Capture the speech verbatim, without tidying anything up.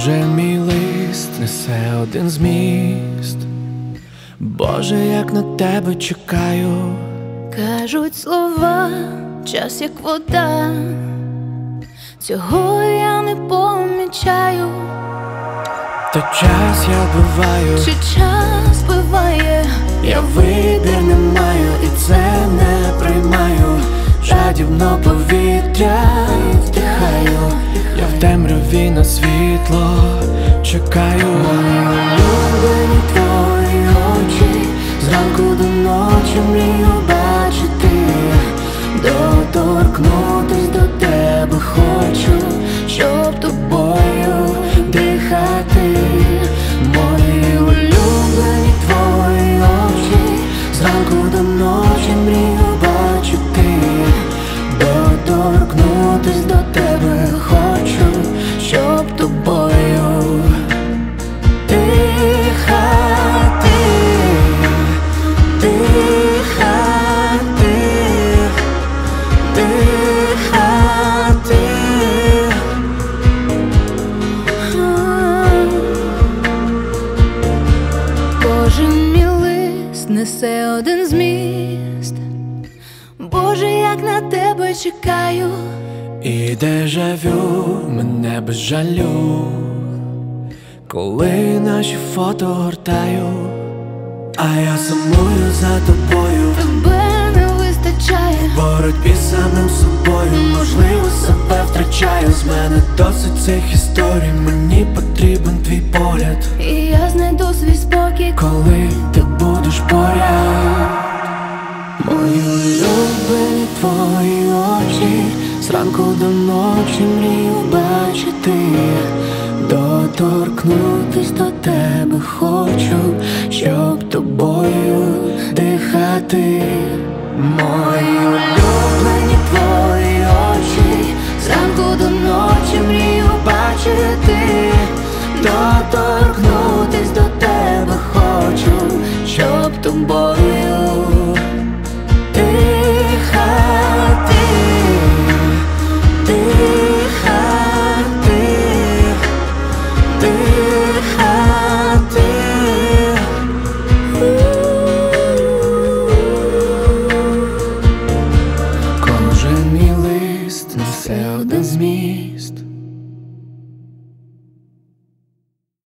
Кожен мій лист несе один зміст. Боже, як на тебе чекаю. Кажуть слова, час як вода, цього я не помічаю. Та час я вбиваю, Чи час вбиває? я вибір не маю і це не приймаю. Жадібно повітря вдихаю, я в темряві на світло чекаю. Улюблені твої очі, зранку до ночі мрію бачити. Доторкнутись до тебе хочу, щоб тобою дихати. Мої улюблені твої очі, зранку до ночі мрію бачити. Доторкнутись до тебе хочу, щоб тобою дихати, дихати, дихати. Кожен мій лист несе один зміст. Боже, як на тебе чекаю. І дежавю мене без жалю, коли наші фото гортаю, а я сумую за тобою. Тебе не вистачає В боротьбі з самим собою, можливо, себе втрачаю. З мене досить цих історій, мені потрібен твій погляд. і я знайду свій спокій, коли ти будеш поряд. Мої улюблені твої очі, зранку до ночі мрію бачити. Доторкнутись до тебе хочу, щоб тобою дихати. Мої улюблені твої очі, зранку до ночі мрію бачити. Доторкнутись до тебе хочу, щоб тобою